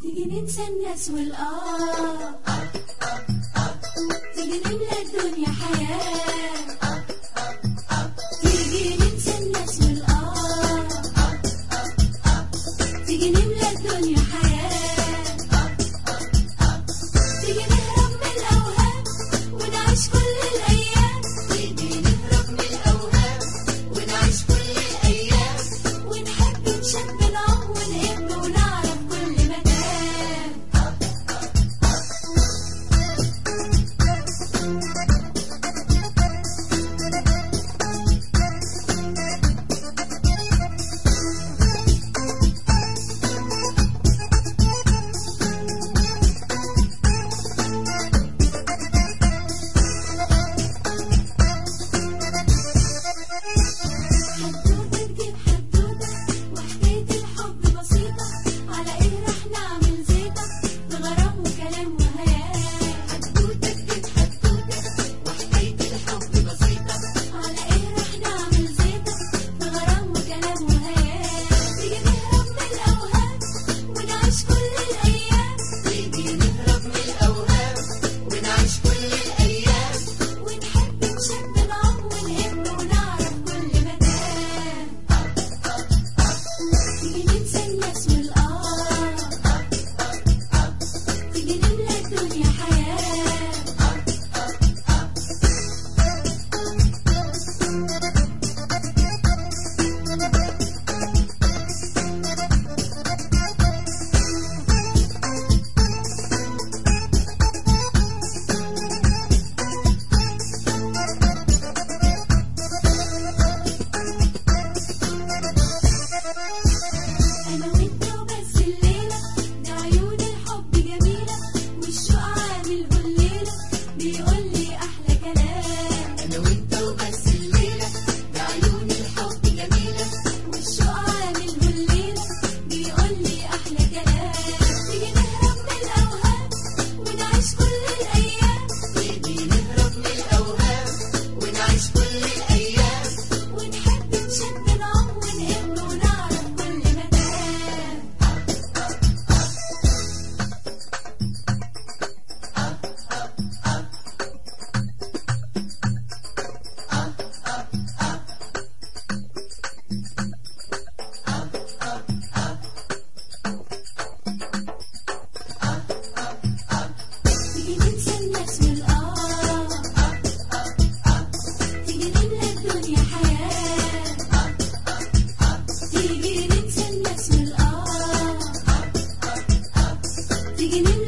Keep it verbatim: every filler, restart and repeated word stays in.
تيجي ننسى الناس والآه، تيجي نملى الدنيا حياة، تيجي ننسى الناس والآه، تيجي نملى الدنيا حياة، تيجي نهرب من الأوهام ونعيش كل الأيام، تيجي نهرب من الأوهام ونعيش كل الأيام، ونحب نشب نعوم ونحب ونعرف كل مكان. Beginning